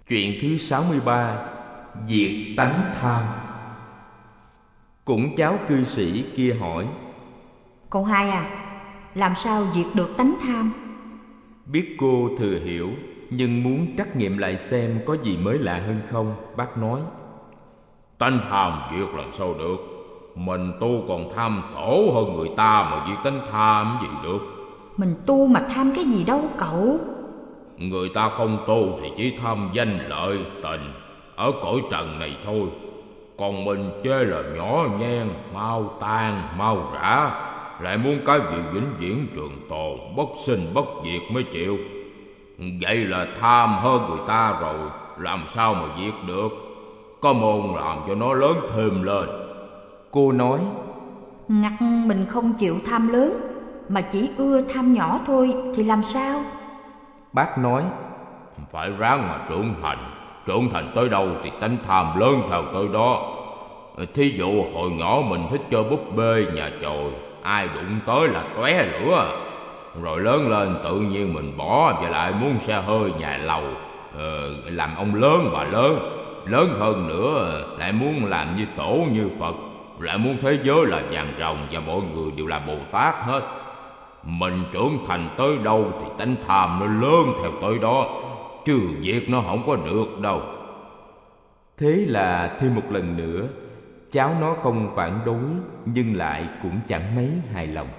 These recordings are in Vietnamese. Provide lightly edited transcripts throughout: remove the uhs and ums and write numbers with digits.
Chuyện thứ 63: Diệt tánh tham. Cũng cháu cư sĩ kia hỏi: Cậu hai à, làm sao diệt được tánh tham? Biết cô thừa hiểu, nhưng muốn trắc nghiệm lại xem có gì mới lạ hơn không, bác nói: Tánh tham diệt làm sao được? Mình tu còn tham tổ hơn người ta mà diệt tánh tham gì được? Mình tu mà tham cái gì đâu cậu? Người ta không tu thì chỉ tham danh lợi tình ở cõi trần này thôi. Còn mình chê là nhỏ nhen, mau tan, mau rã, lại muốn cái gì vĩnh viễn trường tồn, bất sinh bất diệt mới chịu. Vậy là tham hơn người ta rồi, làm sao mà diệt được? Có môn làm cho nó lớn thêm lên. Cô nói: Ngặt mình không chịu tham lớn, mà chỉ ưa tham nhỏ thôi thì làm sao? Bác nói: Phải ráng mà trưởng thành tới đâu thì tánh tham lớn theo tới đó. Thí dụ hồi nhỏ mình thích chơi búp bê nhà chòi, ai đụng tới là tóe lửa. Rồi lớn lên tự nhiên mình bỏ và lại muốn xe hơi nhà lầu, làm ông lớn bà lớn. Lớn hơn nữa lại muốn làm như tổ như Phật, lại muốn thế giới là vàng ròng và mọi người đều là Bồ Tát hết. Mình trưởng thành tới đâu thì tánh tham nó lớn theo tới đó, chứ việc nó không có được đâu. Thế là thêm một lần nữa, cháu nó không phản đối, nhưng lại cũng chẳng mấy hài lòng.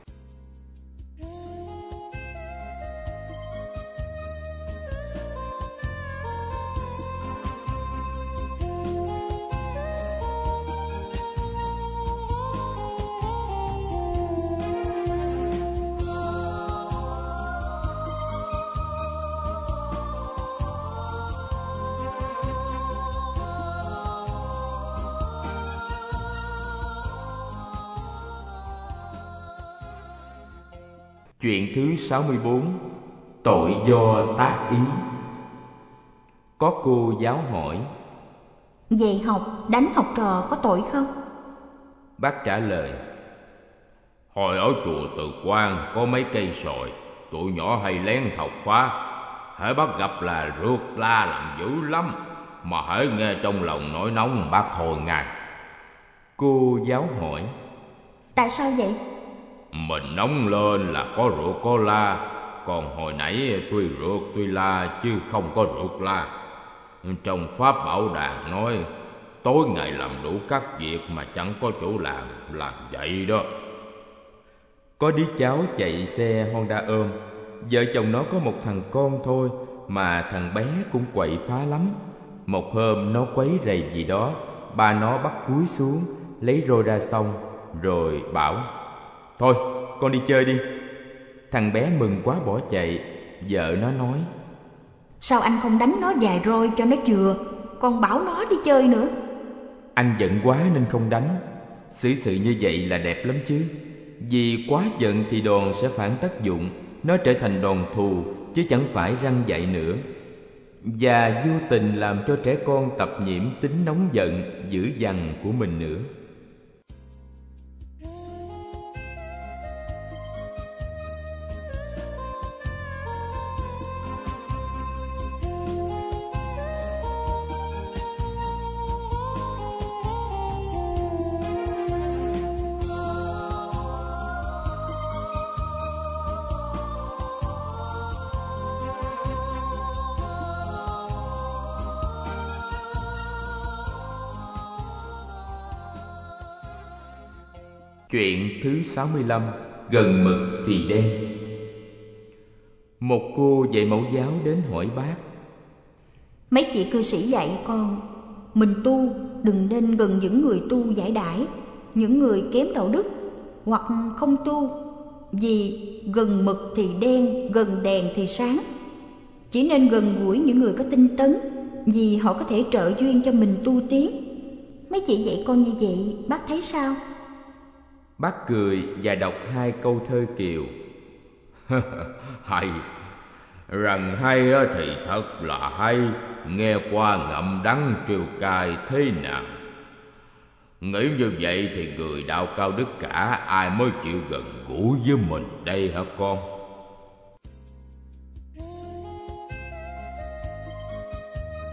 Chuyện thứ 64: Tội do tác ý. Có cô giáo hỏi: Dạy học, đánh học trò có tội không? Bác trả lời: Hồi ở chùa Từ Quan có mấy cây sồi, tụi nhỏ hay lén thọc phá. Hễ bắt gặp là rượt la làm dữ lắm, mà hễ nghe trong lòng nổi nóng bác hồi ngay. Cô giáo hỏi: Tại sao vậy? Mình nóng lên là có rượt có la, còn hồi nãy tuy rượt tuy la chứ không có rượt la. Trong Pháp Bảo Đàn nói tối ngày làm đủ các việc mà chẳng có chỗ làm vậy đó. Có đứa cháu chạy xe Honda ôm, vợ chồng nó có một thằng con thôi, mà thằng bé cũng quậy phá lắm. Một hôm nó quấy rầy gì đó, ba nó bắt cúi xuống lấy roi ra xong, rồi bảo: Thôi con đi chơi đi. Thằng bé mừng quá bỏ chạy. Vợ nó nói: Sao anh không đánh nó vài roi cho nó chừa, còn bảo nó đi chơi nữa? Anh giận quá nên không đánh. Xử sự như vậy là đẹp lắm chứ. Vì quá giận thì đòn sẽ phản tác dụng, nó trở thành đòn thù chứ chẳng phải răn dạy nữa, và vô tình làm cho trẻ con tập nhiễm tính nóng giận dữ dằn của mình nữa. Chuyện thứ 65: Gần mực thì đen. Một cô dạy mẫu giáo đến hỏi bác: Mấy chị cư sĩ dạy con, mình tu đừng nên gần những người tu giải đãi, những người kém đạo đức hoặc không tu, vì gần mực thì đen, gần đèn thì sáng. Chỉ nên gần gũi những người có tinh tấn, vì họ có thể trợ duyên cho mình tu tiến. Mấy chị dạy con như vậy, bác thấy sao? Bác cười và đọc 2 câu thơ Kiều. Hay, rằng hay thì thật là hay, nghe qua ngậm đắng trêu cay thế nào. Nghĩ như vậy thì người đạo cao đức cả ai mới chịu gần gũi với mình đây hả con?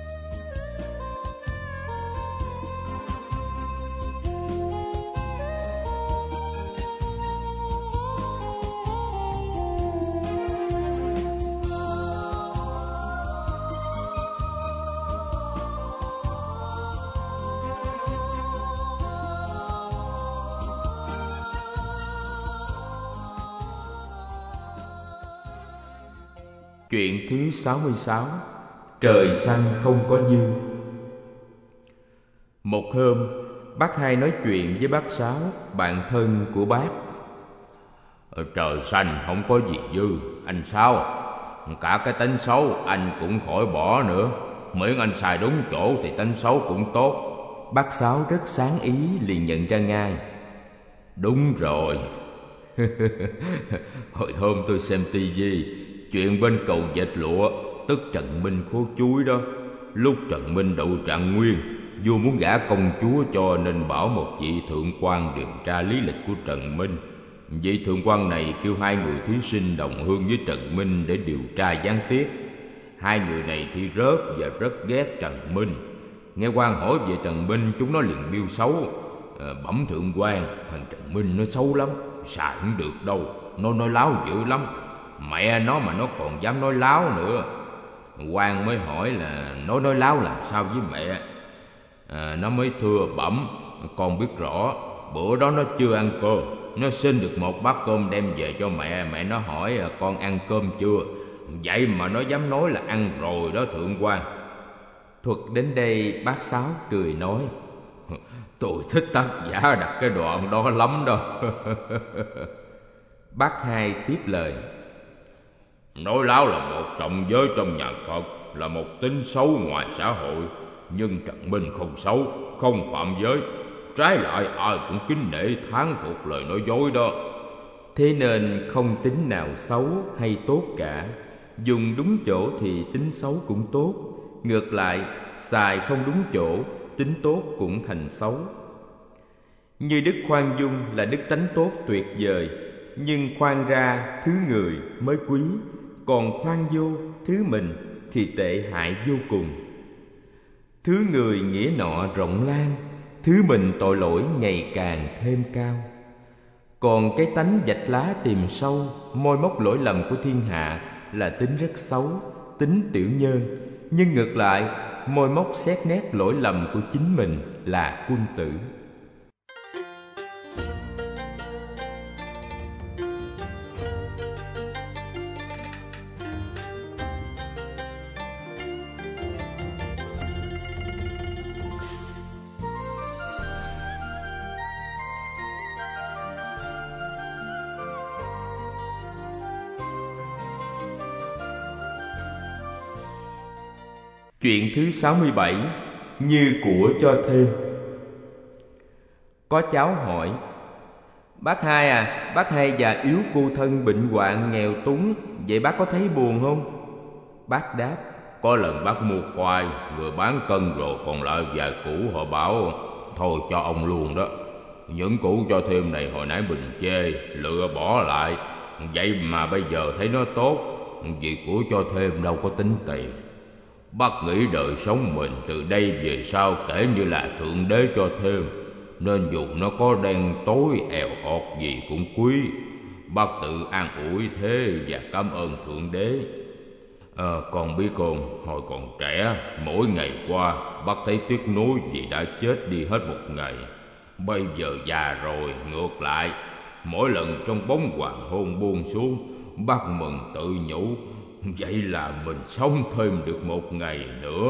Chuyện thứ 66. Trời xanh không có dư. Một hôm, bác Hai nói chuyện với bác Sáu, bạn thân của bác. Trời xanh không có gì dư, anh Sáu. Cả cái tính xấu anh cũng khỏi bỏ nữa. Miễn anh xài đúng chỗ thì tính xấu cũng tốt. Bác Sáu rất sáng ý, liền nhận ra ngay. Đúng rồi. Hồi hôm tôi xem tivi, chuyện bên cầu Dệt Lụa, tức Trần Minh khố chuối đó. Lúc Trần Minh đậu trạng nguyên, vua muốn gả công chúa cho nên bảo một vị thượng quan điều tra lý lịch của Trần Minh. Vị thượng quan này kêu hai người thí sinh đồng hương với Trần Minh để điều tra gián tiếp. Hai người này thi rớt và rất ghét Trần Minh. Nghe quan hỏi về Trần Minh, chúng nó liền biêu xấu. Bẩm thượng quan, thằng Trần Minh nó xấu lắm, xài không được đâu, nó nói láo dữ lắm. Mẹ nó mà nó còn dám nói láo nữa. Quan mới hỏi là nó nói láo làm sao với mẹ. Nó mới thưa bẩm, con biết rõ. Bữa đó nó chưa ăn cơm, nó xin được một bát cơm đem về cho mẹ. Mẹ nó hỏi con ăn cơm chưa. Vậy mà nó dám nói là ăn rồi đó thượng quan. Thuật đến đây bác Sáu cười nói: Tôi thích tác giả đặt cái đoạn đó lắm đâu. Bác Hai tiếp lời: Nói láo là một trọng giới trong nhà Phật, là một tính xấu ngoài xã hội. Nhưng Trần Minh không xấu, không phạm giới. Trái lại ai cũng kính nể thán phục lời nói dối đó. Thế nên không tính nào xấu hay tốt cả. Dùng đúng chỗ thì tính xấu cũng tốt. Ngược lại, xài không đúng chỗ, tính tốt cũng thành xấu. Như đức khoan dung là đức tánh tốt tuyệt vời, nhưng khoan ra thứ người mới quý. Còn khoan vô thứ mình thì tệ hại vô cùng. Thứ người nghĩa nọ rộng lan, thứ mình tội lỗi ngày càng thêm cao. Còn cái tánh vạch lá tìm sâu, moi móc lỗi lầm của thiên hạ là tính rất xấu, tính tiểu nhân. Nhưng ngược lại, moi móc xét nét lỗi lầm của chính mình là quân tử. Chuyện thứ 67. Như của cho thêm. Có cháu hỏi: Bác Hai à, bác Hai già yếu cô thân bệnh hoạn nghèo túng, vậy bác có thấy buồn không? Bác đáp: Có lần bác mua khoai, người bán cân rồi còn lại vài củ, họ bảo thôi cho ông luôn đó. Những củ cho thêm này hồi nãy mình chê, lựa bỏ lại. Vậy mà bây giờ thấy nó tốt, vì của cho thêm đâu có tính tiền. Bác nghĩ đời sống mình từ đây về sau kể như là Thượng Đế cho thêm, nên dù nó có đen tối èo ọt gì cũng quý. Bác tự an ủi thế và cảm ơn Thượng Đế. Con biết không, hồi còn trẻ, mỗi ngày qua bác thấy tiếc nuối vì đã chết đi hết một ngày. Bây giờ già rồi ngược lại, mỗi lần trong bóng hoàng hôn buông xuống, bác mừng tự nhủ, vậy là mình sống thêm được một ngày nữa.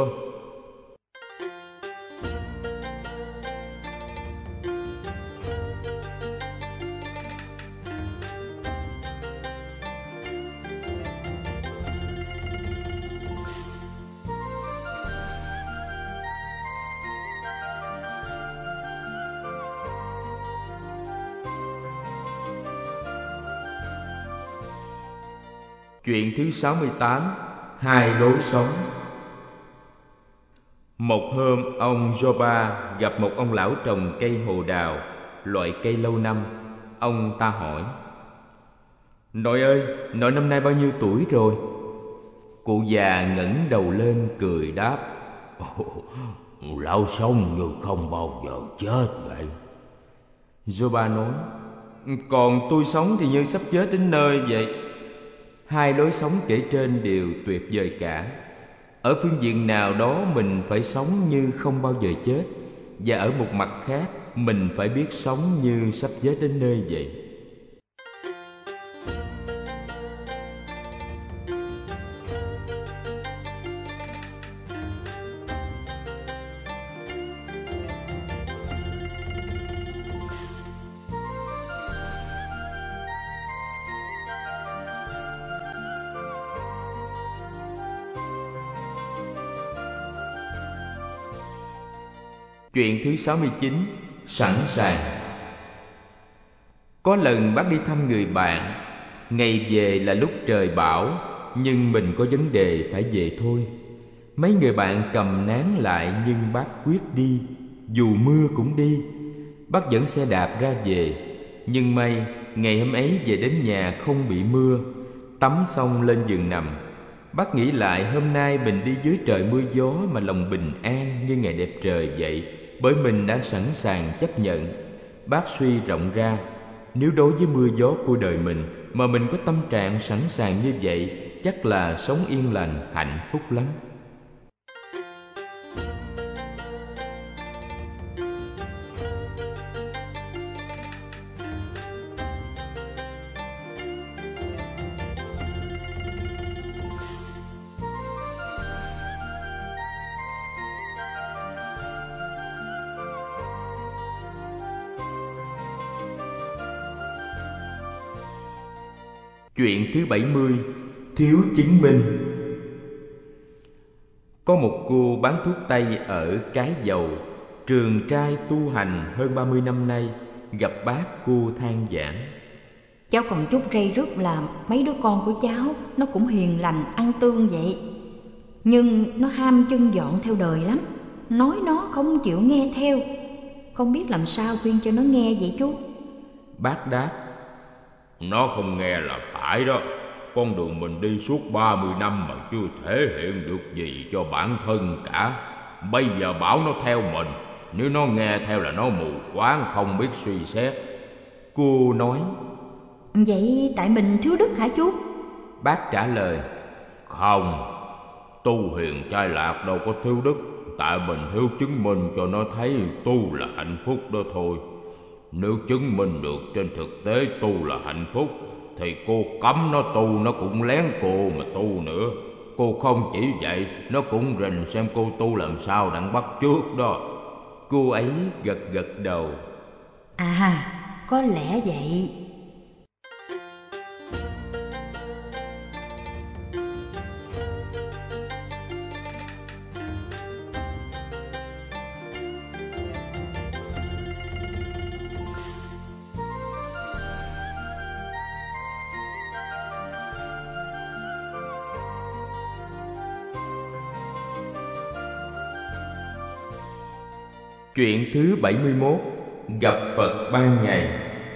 Chuyện thứ 68. Hai lối sống. Một hôm, ông Joba gặp một ông lão trồng cây hồ đào, loại cây lâu năm. Ông ta hỏi: Nội ơi, nội năm nay bao nhiêu tuổi rồi? Cụ già ngẩng đầu lên cười đáp: Lão sống như không bao giờ chết vậy. Joba nói: Còn tôi sống thì như sắp chết đến nơi vậy. Hai lối sống kể trên đều tuyệt vời cả. Ở phương diện nào đó mình phải sống như không bao giờ chết, và ở một mặt khác mình phải biết sống như sắp chết đến nơi vậy. Chuyện thứ 69. Sẵn sàng. Có lần bác đi thăm người bạn. Ngày về là lúc trời bão, nhưng mình có vấn đề phải về thôi. Mấy người bạn cầm nán lại, nhưng bác quyết đi, dù mưa cũng đi. Bác dẫn xe đạp ra về. Nhưng may ngày hôm ấy về đến nhà không bị mưa. Tắm xong lên giường nằm, bác nghĩ lại hôm nay mình đi dưới trời mưa gió mà lòng bình an như ngày đẹp trời vậy, bởi mình đã sẵn sàng chấp nhận. Bác suy rộng ra, nếu đối với mưa gió của đời mình mà mình có tâm trạng sẵn sàng như vậy, chắc là sống yên lành, hạnh phúc lắm. Chuyện thứ 70. Thiếu chứng minh. Có một cô bán thuốc tây ở Cái Dầu, trường trai tu hành hơn 30 năm nay. Gặp bác, cô than vãn: Cháu còn chút rây rứt là mấy đứa con của cháu nó cũng hiền lành, ăn tương vậy. Nhưng nó ham chân dọn theo đời lắm, nói nó không chịu nghe theo. Không biết làm sao khuyên cho nó nghe vậy chú? Bác đáp: Nó không nghe là phải đó. Con đường mình đi suốt 30 năm mà chưa thể hiện được gì cho bản thân cả. Bây giờ bảo nó theo mình, nếu nó nghe theo là nó mù quáng, không biết suy xét. Cô nói: Vậy tại mình thiếu đức hả chú? Bác trả lời: Không, tu hiền trai lạc đâu có thiếu đức. Tại mình thiếu chứng minh cho nó thấy tu là hạnh phúc đó thôi. Nếu chứng minh được trên thực tế tu là hạnh phúc, thì cô cấm nó tu, nó cũng lén cô mà tu nữa. Cô không chỉ vậy, nó cũng rình xem cô tu làm sao đặng bắt chước đó. Cô ấy gật gật đầu: À, có lẽ vậy. Chuyện thứ 71. Gặp Phật ban ngày.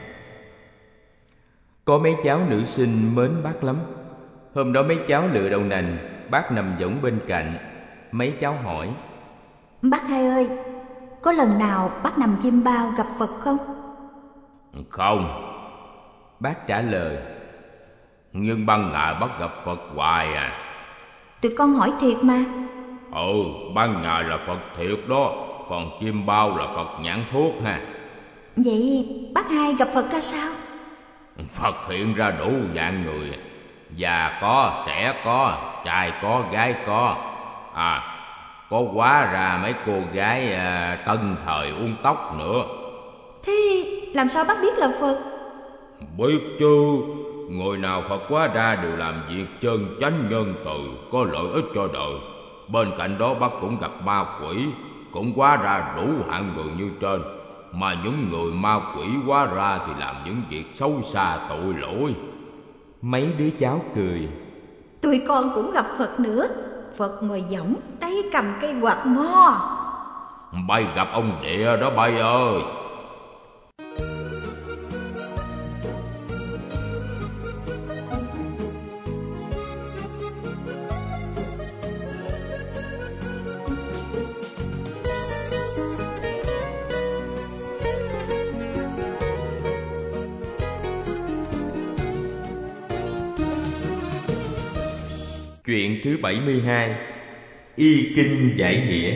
Có mấy cháu nữ sinh mến bác lắm. Hôm đó mấy cháu lựa đậu nành, bác nằm võng bên cạnh. Mấy cháu hỏi: Bác hai ơi, có lần nào bác nằm chim bao gặp Phật không? Không. Bác trả lời: Nhưng ban ngày bác gặp Phật hoài à? Tụi con hỏi thiệt mà. Ban ngày là Phật thiệt đó, còn chim bao là Phật nhãn thuốc ha. Vậy bác hai gặp Phật ra sao? Phật hiện ra đủ dạng người, già có, trẻ có, trai có, gái có. Có hóa ra mấy cô gái tân thời uốn tóc nữa. Thế làm sao bác biết là Phật? Biết chứ, người nào Phật hóa ra đều làm việc chân chánh nhân từ, có lợi ích cho đời. Bên cạnh đó bác cũng gặp ma quỷ, cũng hóa ra đủ hạng người như trên. Mà những người ma quỷ hóa ra thì làm những việc xấu xa tội lỗi. Mấy đứa cháu cười: Tụi con cũng gặp Phật nữa. Phật ngồi võng, tay cầm cây quạt mo. Bay gặp ông địa đó bay ơi. Chuyện thứ 72. Y kinh giải nghĩa.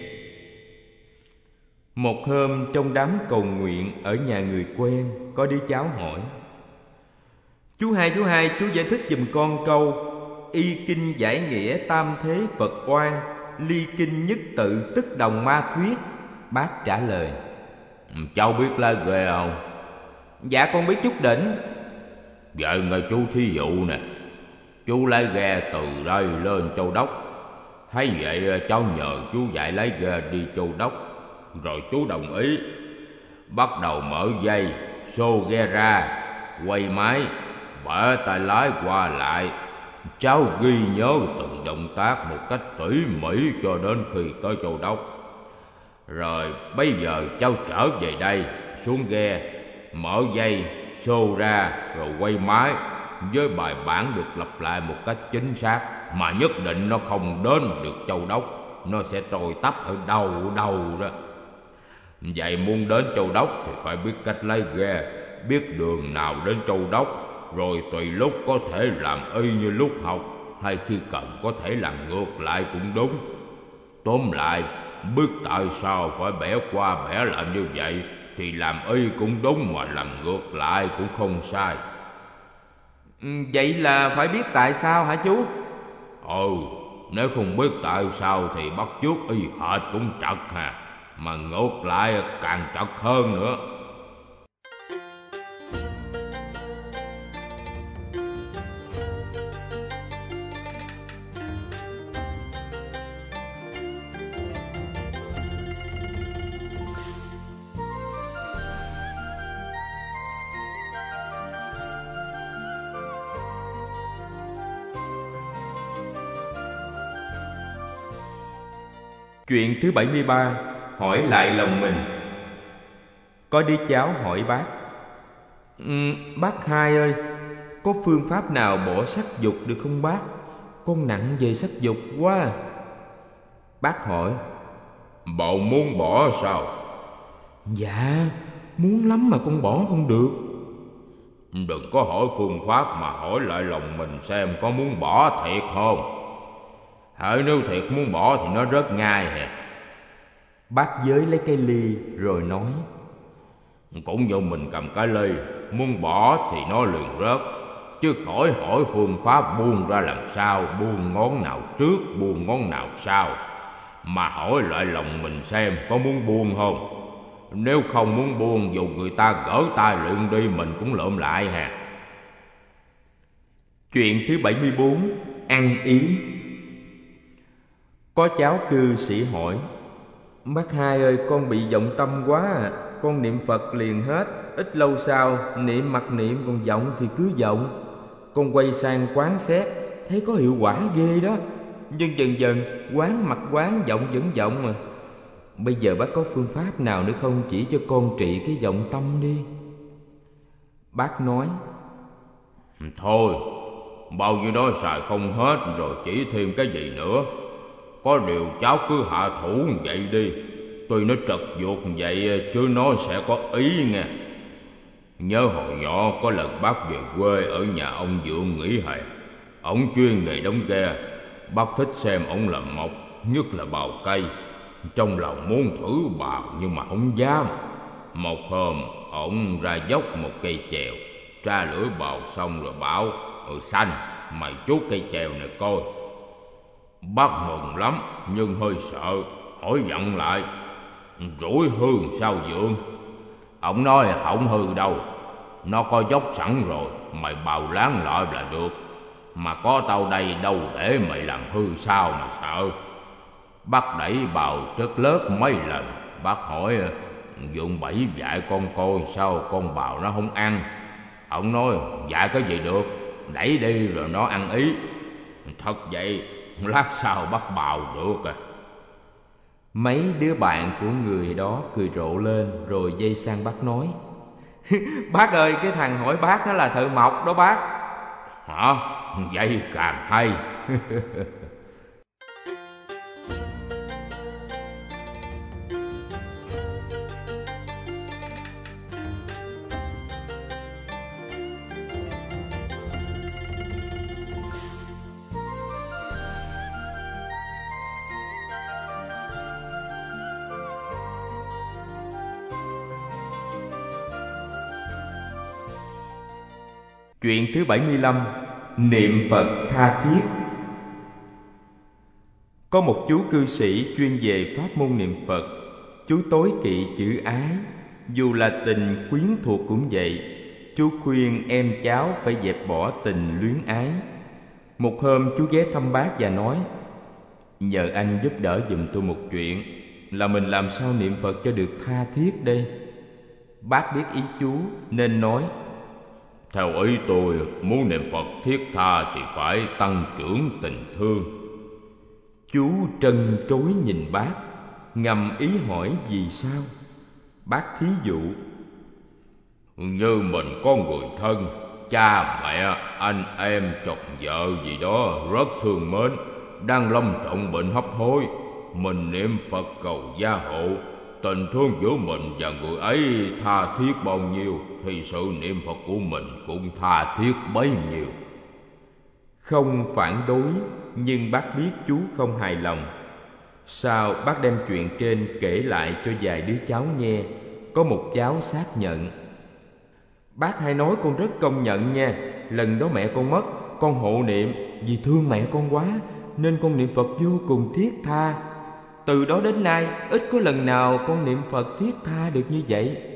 Một hôm trong đám cầu nguyện ở nhà người quen, có đứa cháu hỏi: Chú hai, chú giải thích giùm con câu y kinh giải nghĩa tam thế Phật oan, ly kinh nhất tự tức đồng ma thuyết. Bác trả lời: Cháu biết lá ghê không? Dạ con biết chút đỉnh. Vậy nghe chú thí dụ nè. Chú lái ghe từ đây lên Châu Đốc. Thấy vậy cháu nhờ chú dạy lái ghe đi Châu Đốc. Rồi chú đồng ý. Bắt đầu mở dây, xô ghe ra, quay máy, bẻ tay lái qua lại. Cháu ghi nhớ từng động tác một cách tỉ mỉ cho đến khi tới Châu Đốc. Rồi bây giờ cháu trở về đây, xuống ghe, mở dây, xô ra, rồi quay máy. Với bài bản được lặp lại một cách chính xác, mà nhất định nó không đến được Châu Đốc, nó sẽ trôi tắp ở đầu đó. Vậy muốn đến Châu Đốc thì phải biết cách lái ghe, biết đường nào đến Châu Đốc, rồi tùy lúc có thể làm y như lúc học, hay khi cần có thể làm ngược lại cũng đúng. Tóm lại, biết tại sao phải bẻ qua bẻ lại như vậy thì làm y cũng đúng, mà làm ngược lại cũng không sai. Vậy là phải biết tại sao hả chú? Nếu không biết tại sao thì bắt chước y hệt cũng trật hà, mà ngược lại càng trật hơn nữa. Chuyện thứ 73, hỏi lại lòng mình. Có đứa cháu hỏi bác: Bác Hai ơi, có phương pháp nào bỏ sắc dục được không bác? Con nặng về sắc dục quá. Bác hỏi: Bộ muốn bỏ sao? Dạ, muốn lắm mà con bỏ không được. Đừng có hỏi phương pháp mà hỏi lại lòng mình xem có muốn bỏ thiệt không. Hỡi nếu thiệt muốn bỏ thì nó rớt ngay hả? Bác giới lấy cây ly rồi nói: Cũng như mình cầm cái ly, muốn bỏ thì nó liền rớt. Chứ khỏi hỏi phương pháp buông ra làm sao, buông ngón nào trước, buông ngón nào sau. Mà hỏi lại lòng mình xem có muốn buông không. Nếu không muốn buông, dù người ta gỡ tay lượm đi mình cũng lượm lại hả? Chuyện thứ 74, ăn ý. Có cháu cư sĩ hỏi: Bác Hai ơi, con bị vọng tâm quá à. Con niệm Phật liền hết, ít lâu sau niệm mặc niệm, còn vọng thì cứ vọng. Con quay sang quán xét, thấy có hiệu quả ghê đó. Nhưng dần dần quán mặc quán, vọng vẫn vọng mà. Bây giờ bác có phương pháp nào nữa không, chỉ cho con trị cái vọng tâm đi. Bác nói: Thôi, bao nhiêu đó xài không hết rồi, chỉ thêm cái gì nữa. Có điều cháu cứ hạ thủ vậy đi. Tuy nó trật ruột vậy chứ nó sẽ có ý nghe. Nhớ hồi nhỏ có lần bác về quê ở nhà ông Dượng nghỉ hè. Ông chuyên nghề đóng ghe. Bác thích xem ông làm mộc, nhất là bào cây. Trong lòng muốn thử bào nhưng mà không dám. Một hôm ông ra dốc một cây chèo, tra lưỡi bào xong rồi bảo: Xanh, mày chút cây chèo này coi. Bác mừng lắm nhưng hơi sợ, hỏi dặn lại: Rủi hư sao Dượng? Ông nói không hư đâu, nó có dốc sẵn rồi, mày bào láng lại là được. Mà có tao đây đâu để mày làm hư sao mà sợ. Bác đẩy bào rất lớp mấy lần. Bác hỏi: Dượng bẫy dạy con coi sao con bào nó không ăn. Ông nói: Dạy cái gì được, đẩy đi rồi nó ăn ý. Thật vậy, lát sau bắt bào được à. Mấy đứa bạn của người đó cười rộ lên rồi dây sang bác nói: Bác ơi, cái thằng hỏi bác nó là thợ mộc đó bác. Hả? Vậy càng hay. Chuyện thứ 75, niệm Phật tha thiết. Có một chú cư sĩ chuyên về pháp môn niệm Phật. Chú tối kỵ chữ ái, dù là tình quyến thuộc cũng vậy. Chú khuyên em cháu phải dẹp bỏ tình luyến ái. Một hôm chú ghé thăm bác và nói: Nhờ anh giúp đỡ giùm tôi một chuyện. là mình làm sao niệm Phật cho được tha thiết đây? Bác biết ý chú nên nói: Theo ý tôi, muốn niệm Phật thiết tha thì phải tăng trưởng tình thương. Chú trân trối nhìn bác, ngầm ý hỏi vì sao. Bác thí dụ: Như mình có người thân, cha mẹ, anh em, chồng vợ gì đó rất thương mến, đang lâm trọng bệnh hấp hối, mình niệm Phật cầu gia hộ. Tình thương giữa mình và người ấy tha thiết bao nhiêu thì sự niệm Phật của mình cũng tha thiết bấy nhiêu. Không phản đối, nhưng bác biết chú không hài lòng. Sau bác đem chuyện trên kể lại cho vài đứa cháu nghe. Có một cháu xác nhận: Bác hay nói con rất công nhận nha. Lần đó mẹ con mất, con hộ niệm vì thương mẹ con quá, nên con niệm Phật vô cùng thiết tha. Từ đó đến nay ít có lần nào con niệm Phật thiết tha được như vậy.